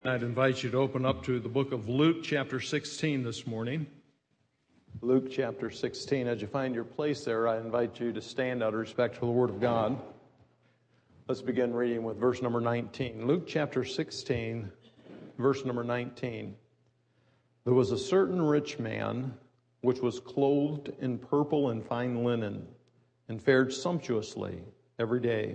I'd invite you to open up to the book of Luke chapter 16 this morning. Luke chapter 16. As you find your place there, I invite you to stand out of respect for the Word of God. Let's begin reading with verse number 19. Luke chapter 16, verse number 19. There was a certain rich man which was clothed in purple and fine linen, and fared sumptuously every day.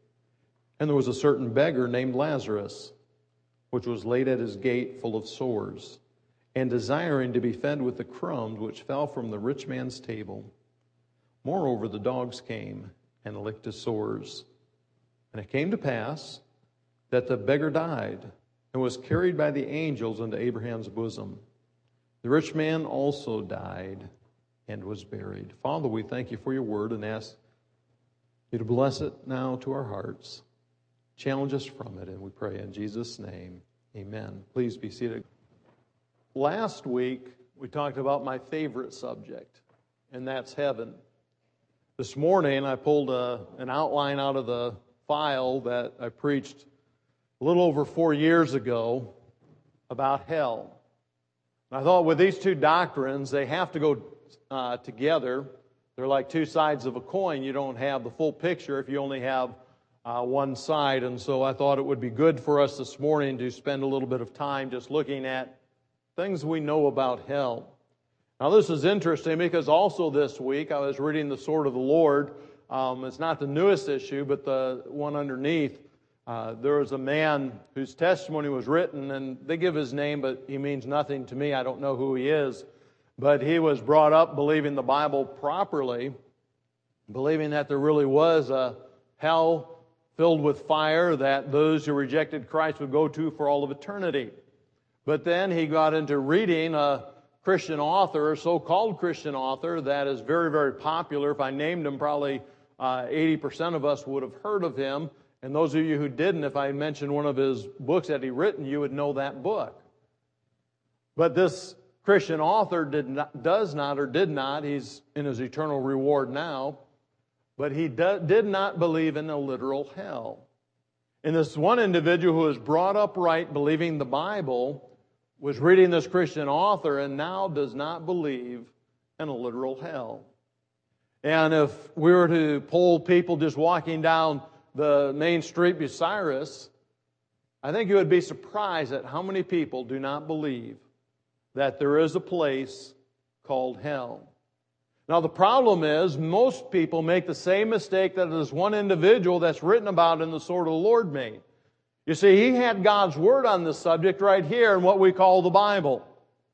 And there was a certain beggar named Lazarus, which was laid at his gate full of sores, and desiring to be fed with the crumbs which fell from the rich man's table. Moreover, the dogs came and licked his sores. And it came to pass that the beggar died and was carried by the angels into Abraham's bosom. The rich man also died and was buried. Father, we thank you for your word and ask you to bless it now to our hearts. Challenge us from it, and we pray in Jesus' name. Amen. Please be seated. Last week, we talked about my favorite subject, and that's heaven. This morning, I pulled an outline out of the file that I preached a little over 4 years ago about hell. And I thought with these two doctrines, they have to go together. They're like two sides of a coin. You don't have the full picture if you only have one side, and so I thought it would be good for us this morning to spend a little bit of time just looking at things we know about hell. Now this is interesting because also this week I was reading the Sword of the Lord. It's not the newest issue, but the one underneath. There was a man whose testimony was written, and they give his name, but he means nothing to me. I don't know who he is. But he was brought up believing the Bible properly, believing that there really was a hell filled with fire that those who rejected Christ would go to for all of eternity. But then he got into reading a Christian author, a so-called Christian author, that is very, very popular. If I named him, probably 80% of us would have heard of him. And those of you who didn't, if I mentioned one of his books that he written, you would know that book. But this Christian author did not, he's in his eternal reward now, but he did not believe in a literal hell. And this one individual who was brought up right, believing the Bible, was reading this Christian author and now does not believe in a literal hell. And if we were to poll people just walking down the main street beside us, I think you would be surprised at how many people do not believe that there is a place called hell. Now the problem is, most people make the same mistake that this one individual that's written about in the Sword of the Lord made. You see, he had God's Word on this subject right here in what we call the Bible.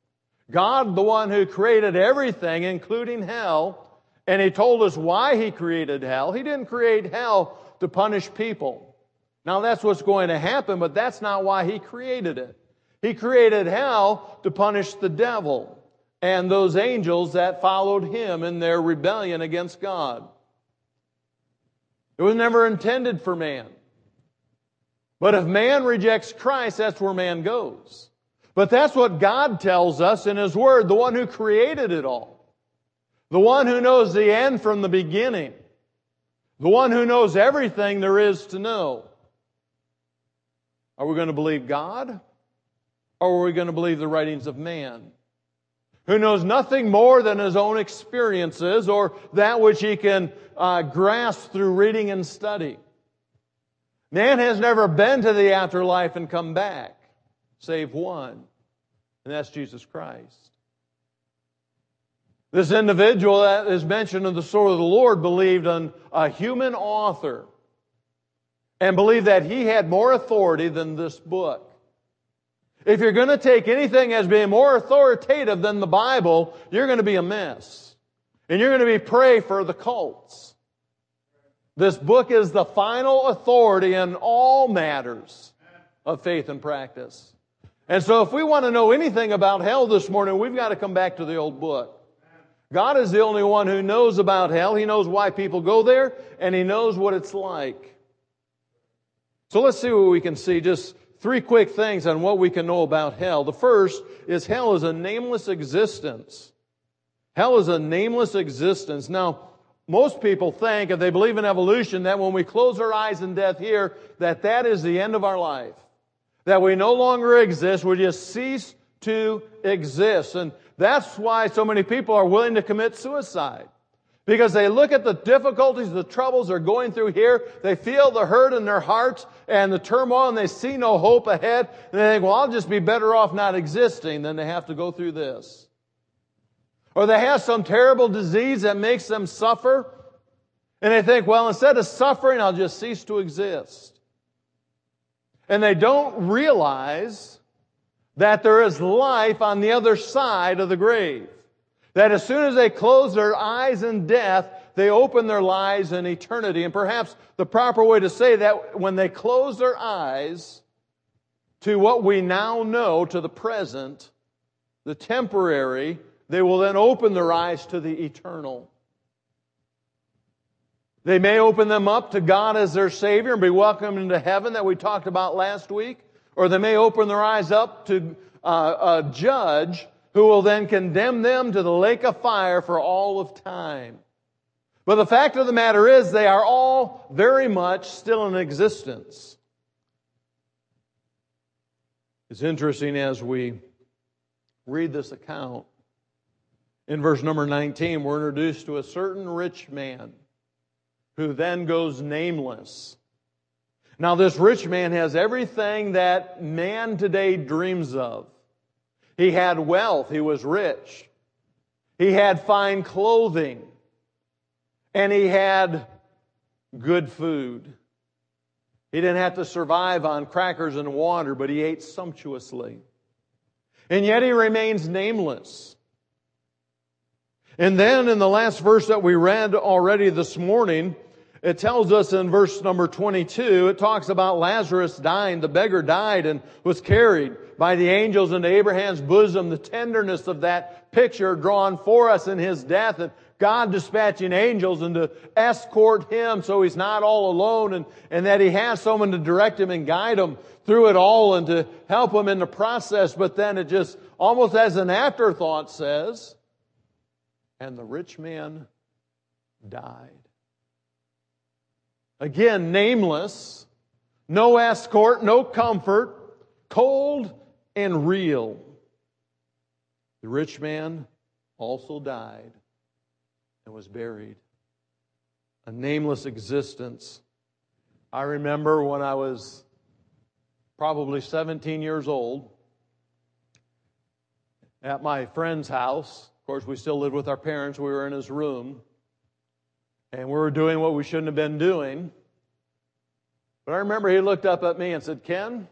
God, the one who created everything, including hell, and He told us why He created hell. He didn't create hell to punish people. Now that's what's going to happen, but that's not why He created it. He created hell to punish the devil and those angels that followed him in their rebellion against God. It was never intended for man. But if man rejects Christ, that's where man goes. But that's what God tells us in His Word, the one who created it all. The one who knows the end from the beginning. The one who knows everything there is to know. Are we going to believe God? Or are we going to believe the writings of man, who knows nothing more than his own experiences or that which he can grasp through reading and study? Man has never been to the afterlife and come back, save one, and that's Jesus Christ. This individual that is mentioned in the Sword of the Lord believed in a human author and believed that he had more authority than this book. If you're going to take anything as being more authoritative than the Bible, you're going to be a mess. And you're going to be prey for the cults. This book is the final authority in all matters of faith and practice. And so if we want to know anything about hell this morning, we've got to come back to the old book. God is the only one who knows about hell. He knows why people go there, and He knows what it's like. So let's see what we can see. Just 3 quick things on what we can know about hell. The first is hell is a nameless existence. Hell is a nameless existence. Now, most people think, if they believe in evolution, that when we close our eyes in death here, that is the end of our life. that we no longer exist. We just cease to exist. And that's why so many people are willing to commit suicide. Because they look at the difficulties, the troubles they're going through here. They feel the hurt in their hearts and the turmoil, and they see no hope ahead. And they think, well, I'll just be better off not existing than to have to go through this. Or they have some terrible disease that makes them suffer. And they think, well, instead of suffering, I'll just cease to exist. And they don't realize that there is life on the other side of the grave. That as soon as they close their eyes in death, they open their lives in eternity. And perhaps the proper way to say that, when they close their eyes to what we now know, to the present, the temporary, they will then open their eyes to the eternal. They may open them up to God as their Savior and be welcomed into heaven that we talked about last week. Or they may open their eyes up to a judge who will then condemn them to the lake of fire for all of time. But the fact of the matter is, they are all very much still in existence. It's interesting as we read this account. In verse number 19, we're introduced to a certain rich man who then goes nameless. Now, this rich man has everything that man today dreams of. He had wealth. He was rich. He had fine clothing. And he had good food. He didn't have to survive on crackers and water, but he ate sumptuously. And yet he remains nameless. And then in the last verse that we read already this morning, it tells us in verse number 22, it talks about Lazarus dying. The beggar died and was carried by the angels into Abraham's bosom. The tenderness of that picture drawn for us in his death, and God dispatching angels and to escort him so he's not all alone, and that he has someone to direct him and guide him through it all and to help him in the process. But then it just almost as an afterthought says, and the rich man died. Again, nameless, no escort, no comfort, cold and real. The rich man also died and was buried. A nameless existence. I remember when I was probably 17 years old at my friend's house. Of course, we still lived with our parents. We were in his room. And we were doing what we shouldn't have been doing. But I remember he looked up at me and said, "Ken,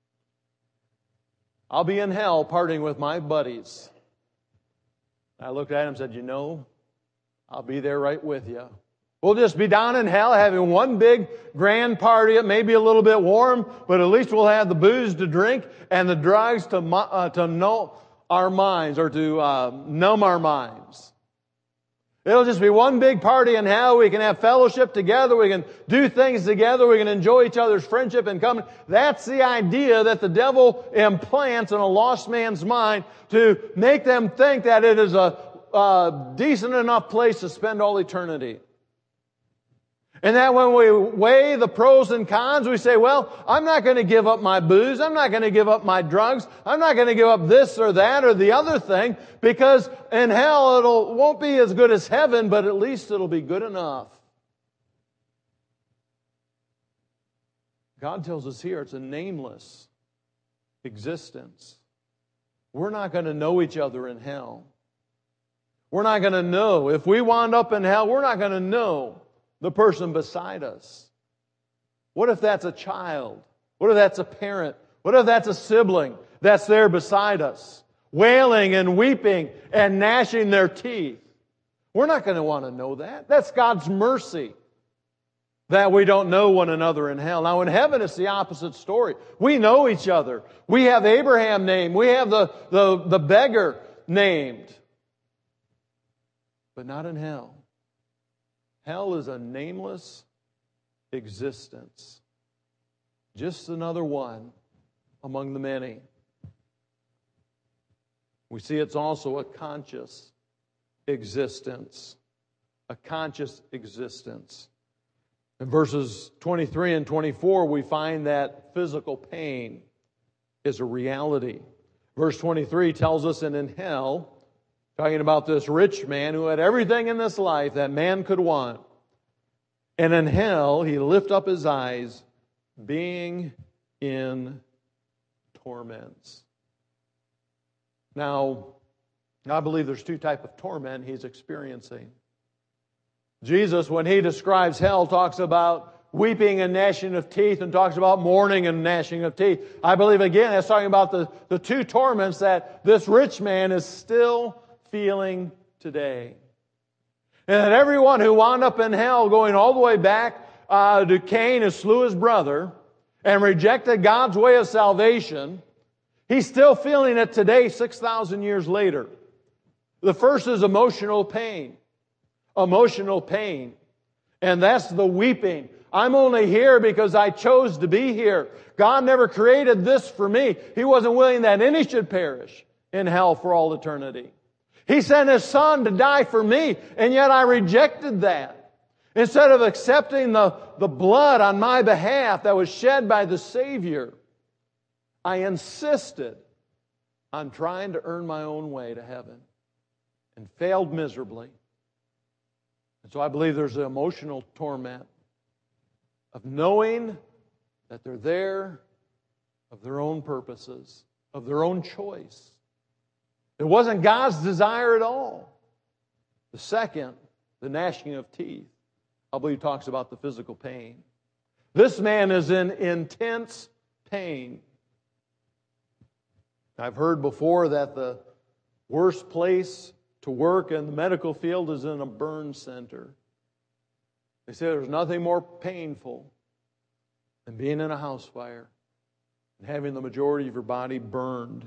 I'll be in hell partying with my buddies." I looked at him and said, "You know, I'll be there right with you. We'll just be down in hell having one big grand party. It may be a little bit warm, but at least we'll have the booze to drink and the drugs to numb our minds or to numb our minds. It'll just be one big party in hell. We can have fellowship together. We can do things together. We can enjoy each other's friendship and company." That's the idea that the devil implants in a lost man's mind to make them think that it is a decent enough place to spend all eternity. And that when we weigh the pros and cons, we say, well, I'm not going to give up my booze. I'm not going to give up my drugs. I'm not going to give up this or that or the other thing, because in hell it won't be as good as heaven, but at least it'll be good enough. God tells us here it's a nameless existence. We're not going to know each other in hell. We're not going to know. If we wound up in hell, we're not going to know the person beside us. What if that's a child? What if that's a parent? What if that's a sibling that's there beside us, wailing and weeping and gnashing their teeth? We're not going to want to know that. That's God's mercy that we don't know one another in hell. Now in heaven it's the opposite story. We know each other. We have Abraham named. We have the beggar named. But not in hell. Hell is a nameless existence. Just another one among the many. We see it's also a conscious existence. A conscious existence. In verses 23 and 24, we find that physical pain is a reality. Verse 23 tells us, and in hell, talking about this rich man who had everything in this life that man could want. And in hell, he lift up his eyes, being in torments. Now, I believe there's two types of torment he's experiencing. Jesus, when he describes hell, talks about weeping and gnashing of teeth and talks about mourning and gnashing of teeth. I believe, again, that's talking about the two torments that this rich man is still feeling today. And that everyone who wound up in hell, going all the way back to Cain who slew his brother and rejected God's way of salvation, he's still feeling it today, 6,000 years later. The first is emotional pain. Emotional pain. And that's the weeping. I'm only here because I chose to be here. God never created this for me. He wasn't willing that any should perish in hell for all eternity. He sent His Son to die for me, and yet I rejected that. Instead of accepting the blood on my behalf that was shed by the Savior, I insisted on trying to earn my own way to heaven and failed miserably. And so I believe there's an emotional torment of knowing that they're there of their own purposes, of their own choice. It wasn't God's desire at all. The second, the gnashing of teeth, I believe talks about the physical pain. This man is in intense pain. I've heard before that the worst place to work in the medical field is in a burn center. They say there's nothing more painful than being in a house fire and having the majority of your body burned.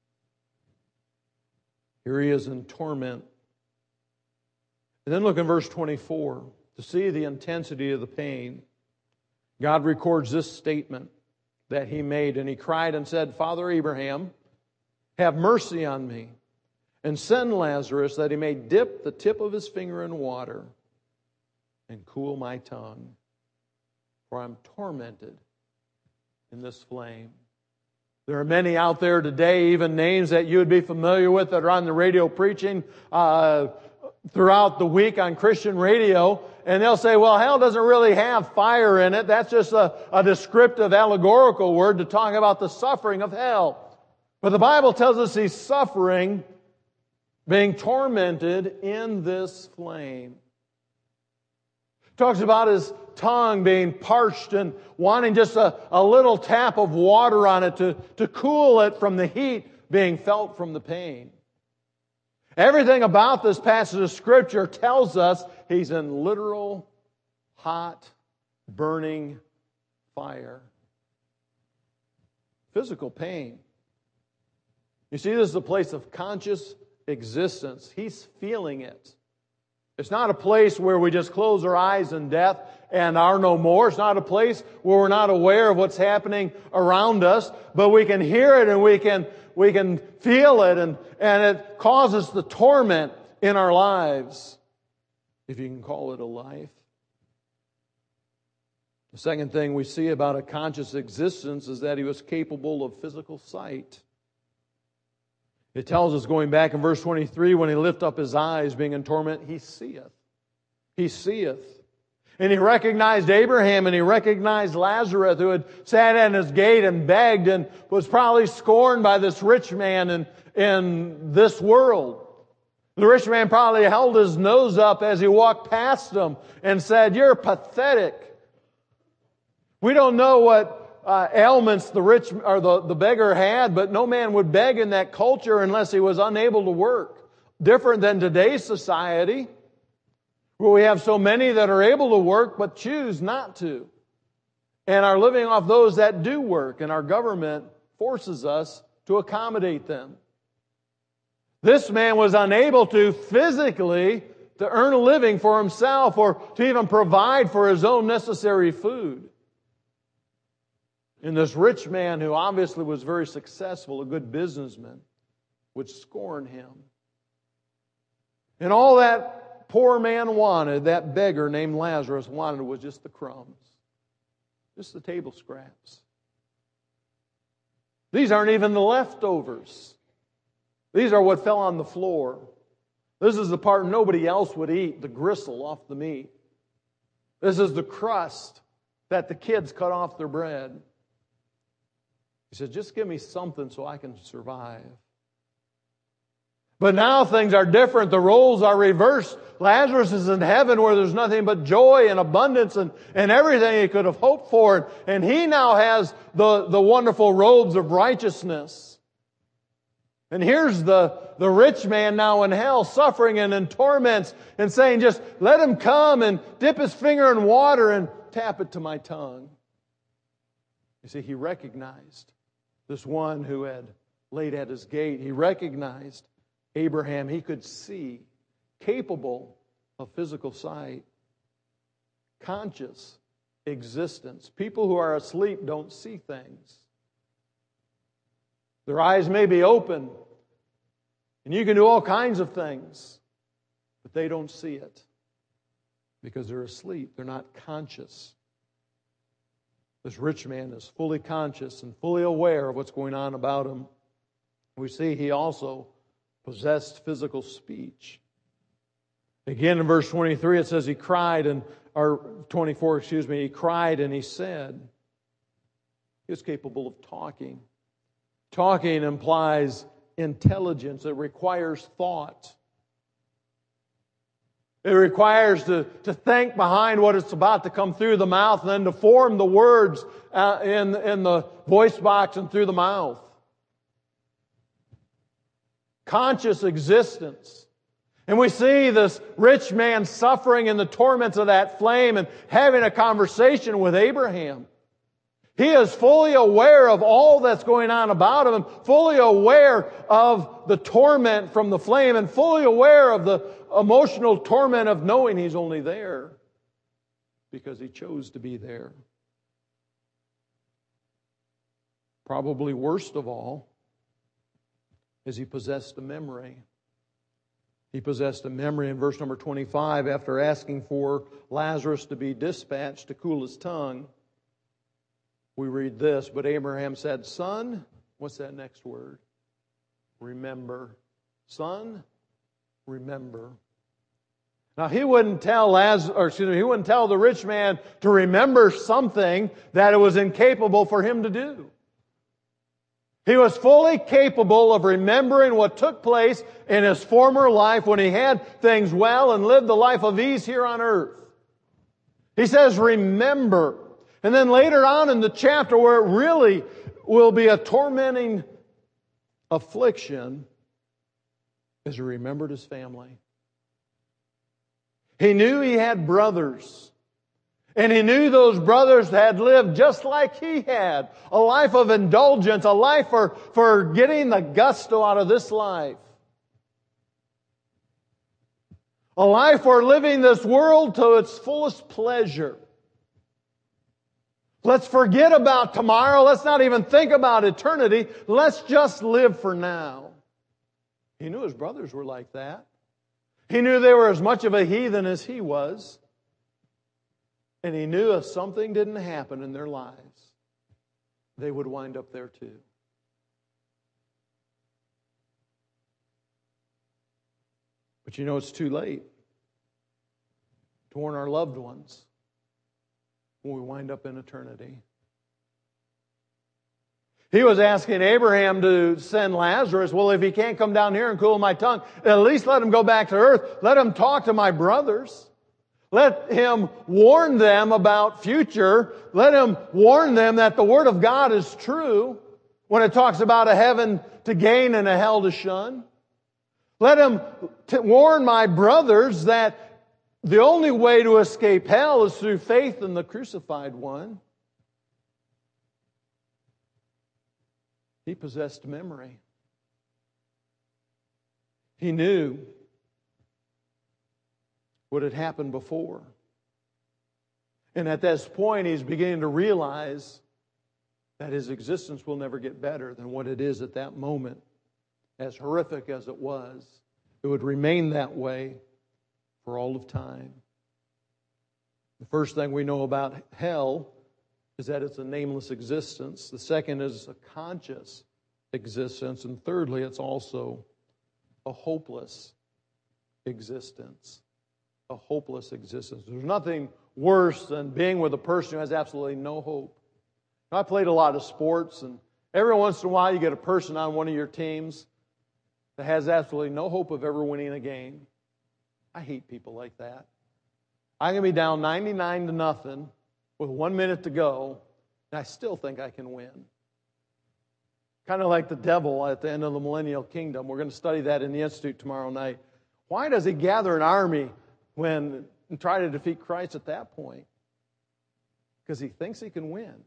Here he is in torment. And then look in verse 24 to see the intensity of the pain. God records this statement that he made, and he cried and said, Father Abraham, have mercy on me, and send Lazarus that he may dip the tip of his finger in water and cool my tongue, for I'm tormented in this flame. There are many out there today, even names that you would be familiar with that are on the radio preaching throughout the week on Christian radio, and they'll say, well, hell doesn't really have fire in it. That's just a descriptive, allegorical word to talk about the suffering of hell. But the Bible tells us he's suffering, being tormented in this flame. It talks about his tongue being parched and wanting just a little tap of water on it to cool it from the heat being felt from the pain. Everything about this passage of Scripture tells us he's in literal, hot, burning fire. Physical pain. You see, this is a place of conscious existence. He's feeling it. It's not a place where we just close our eyes in death and are no more. It's not a place where we're not aware of what's happening around us, but we can hear it and we can feel it, and it causes the torment in our lives, if you can call it a life. The second thing we see about a conscious existence is that he was capable of physical sight. It tells us, going back in verse 23, when he lift up his eyes, being in torment, he seeth. He seeth. And he recognized Abraham, and he recognized Lazarus, who had sat at his gate and begged and was probably scorned by this rich man in this world. The rich man probably held his nose up as he walked past him and said, "You're pathetic." We don't know what ailments the rich or the beggar had, but no man would beg in that culture unless he was unable to work. Different than today's society, where we have so many that are able to work but choose not to, and are living off those that do work, and our government forces us to accommodate them. This man was unable to physically to earn a living for himself or to even provide for his own necessary food. And this rich man, who obviously was very successful, a good businessman, would scorn him. And all that poor man wanted, that beggar named Lazarus wanted, was just the crumbs, just the table scraps. These aren't even the leftovers. These are what fell on the floor. This is the part nobody else would eat, the gristle off the meat. This is the crust that the kids cut off their bread. He said, just give me something so I can survive. But now things are different. The roles are reversed. Lazarus is in heaven where there's nothing but joy and abundance and everything he could have hoped for. And he now has the wonderful robes of righteousness. And here's the rich man now in hell, suffering and in torments, and saying, just let him come and dip his finger in water and tap it to my tongue. You see, he recognized this one who had laid at his gate. He recognized Abraham. He could see, capable of physical sight, conscious existence. People who are asleep don't see things. Their eyes may be open, and you can do all kinds of things, but they don't see it because they're asleep. They're not conscious. This rich man is fully conscious and fully aware of what's going on about him. We see he also possessed physical speech. Again, in verse 23, it says he cried, or 24, he cried and he said. He was capable of talking. Talking implies intelligence. It requires thought. It requires to think behind what is about to come through the mouth and then to form the words in the voice box and through the mouth. Conscious existence. And we see this rich man suffering in the torments of that flame and having a conversation with Abraham. He is fully aware of all that's going on about him and fully aware of the torment from the flame and fully aware of the emotional torment of knowing he's only there because he chose to be there. Probably worst of all is he possessed a memory. He possessed a memory in verse number 25 after asking for Lazarus to be dispatched to cool his tongue. We read this, but Abraham said, son, what's that next word? Remember. Son, remember. Now he wouldn't tell the rich man to remember something that it was incapable for him to do. He was fully capable of remembering what took place in his former life when he had things well and lived the life of ease here on earth. He says, remember. And then later on in the chapter where it really will be a tormenting affliction is he remembered his family. He knew he had brothers. And he knew those brothers had lived just like he had. A life of indulgence, a life for getting the gusto out of this life. A life for living this world to its fullest pleasure. Let's forget about tomorrow. Let's not even think about eternity. Let's just live for now. He knew his brothers were like that. He knew they were as much of a heathen as he was. And he knew if something didn't happen in their lives, they would wind up there too. But you know it's too late to warn our loved ones when we wind up in eternity. He was asking Abraham to send Lazarus. Well, if he can't come down here and cool my tongue, at least let him go back to earth. Let him talk to my brothers. Let him warn them about future. Let him warn them that the Word of God is true when it talks about a heaven to gain and a hell to shun. Let him warn my brothers that the only way to escape hell is through faith in the crucified one. He possessed memory. He knew what had happened before. And at this point, he's beginning to realize that his existence will never get better than what it is at that moment. As horrific as it was, it would remain that way for all of time. The first thing we know about hell is that it's a nameless existence. The second is a conscious existence. And thirdly, it's also a hopeless existence. A hopeless existence. There's nothing worse than being with a person who has absolutely no hope. I played a lot of sports, and every once in a while you get a person on one of your teams that has absolutely no hope of ever winning a game. I hate people like that. I'm going to be down 99-0 with 1 minute to go, and I still think I can win. Kind of like the devil at the end of the millennial kingdom. We're going to study that in the Institute tomorrow night. Why does he gather an army and try to defeat Christ at that point? Because he thinks he can win.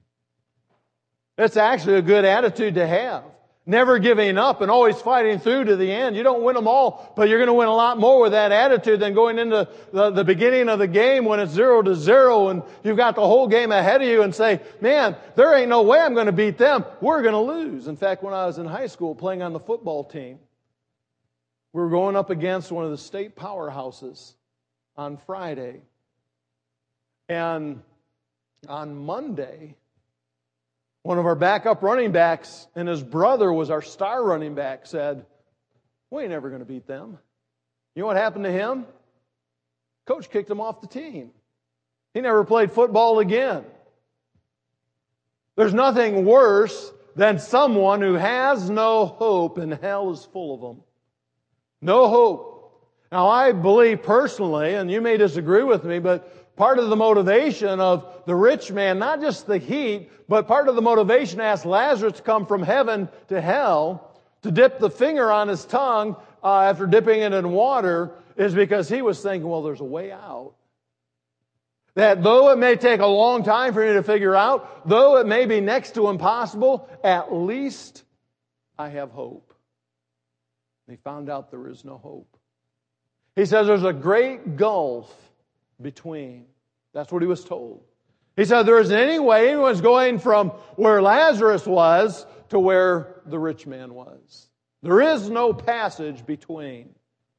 It's actually a good attitude to have. Never giving up and always fighting through to the end. You don't win them all, but you're going to win a lot more with that attitude than going into the beginning of the game when it's 0-0 and you've got the whole game ahead of you and say, man, there ain't no way I'm going to beat them. We're going to lose. In fact, when I was in high school playing on the football team, we were going up against one of the state powerhouses on Friday. And on Monday, one of our backup running backs, and his brother was our star running back, said, we ain't never going to beat them. You know what happened to him? Coach kicked him off the team. He never played football again. There's nothing worse than someone who has no hope, and hell is full of them. No hope. Now, I believe personally, and you may disagree with me, but part of the motivation of the rich man, not just the heat, but part of the motivation to ask Lazarus to come from heaven to hell, to dip the finger on his tongue after dipping it in water, is because he was thinking, well, there's a way out. That though it may take a long time for you to figure out, though it may be next to impossible, at least I have hope. And he found out there is no hope. He says there's a great gulf between. That's what he was told. He said there isn't any way anyone's going from where Lazarus was to where the rich man was. There is no passage between.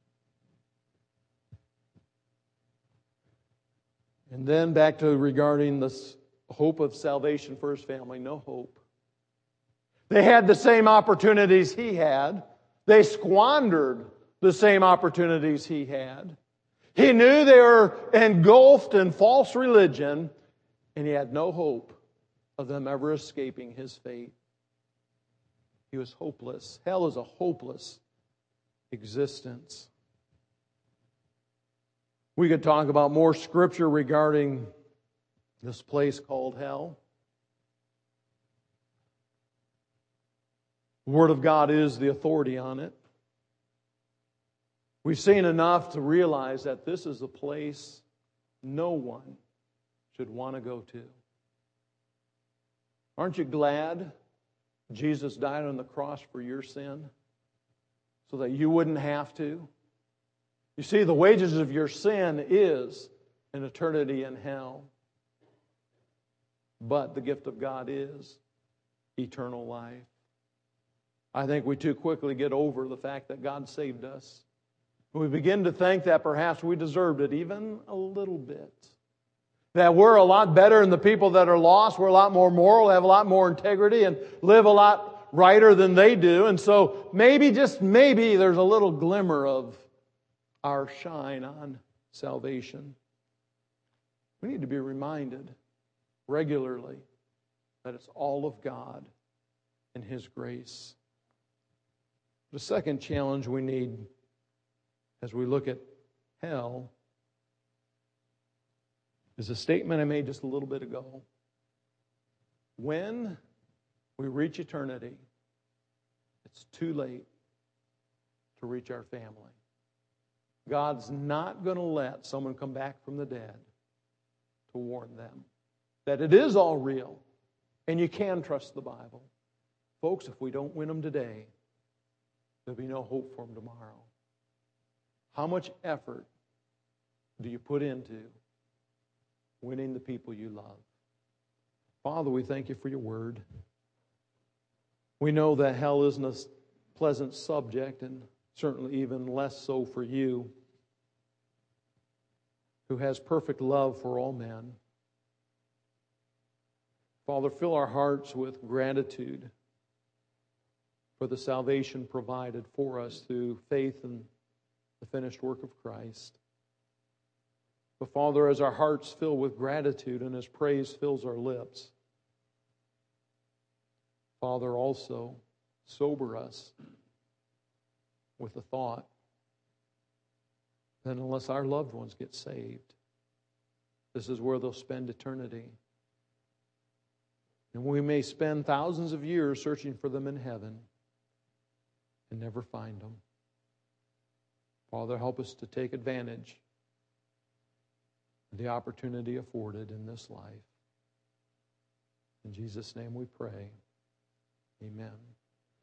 And then back to regarding this hope of salvation for his family. No hope. They had the same opportunities he had. They squandered the same opportunities he had. He knew they were engulfed in false religion, and he had no hope of them ever escaping his fate. He was hopeless. Hell is a hopeless existence. We could talk about more scripture regarding this place called hell. The Word of God is the authority on it. We've seen enough to realize that this is a place no one should want to go to. Aren't you glad Jesus died on the cross for your sin so that you wouldn't have to? You see, the wages of your sin is an eternity in hell. But the gift of God is eternal life. I think we too quickly get over the fact that God saved us. We begin to think that perhaps we deserved it even a little bit. That we're a lot better than the people that are lost. We're a lot more moral, have a lot more integrity, and live a lot righter than they do. And so maybe, just maybe, there's a little glimmer of our shine on salvation. We need to be reminded regularly that it's all of God and His grace. The second challenge we need as we look at hell is a statement I made just a little bit ago. When we reach eternity, it's too late to reach our family. God's not going to let someone come back from the dead to warn them that it is all real and you can trust the Bible. Folks, if we don't win them today, there'll be no hope for them tomorrow. How much effort do you put into winning the people you love? Father, we thank you for your word. We know that hell isn't a pleasant subject, and certainly even less so for you, who has perfect love for all men. Father, fill our hearts with gratitude for the salvation provided for us through faith in the finished work of Christ. But Father, as our hearts fill with gratitude and as praise fills our lips, Father, also sober us with the thought that unless our loved ones get saved, this is where they'll spend eternity. And we may spend thousands of years searching for them in heaven and never find them. Father, help us to take advantage of the opportunity afforded in this life. In Jesus' name we pray. Amen.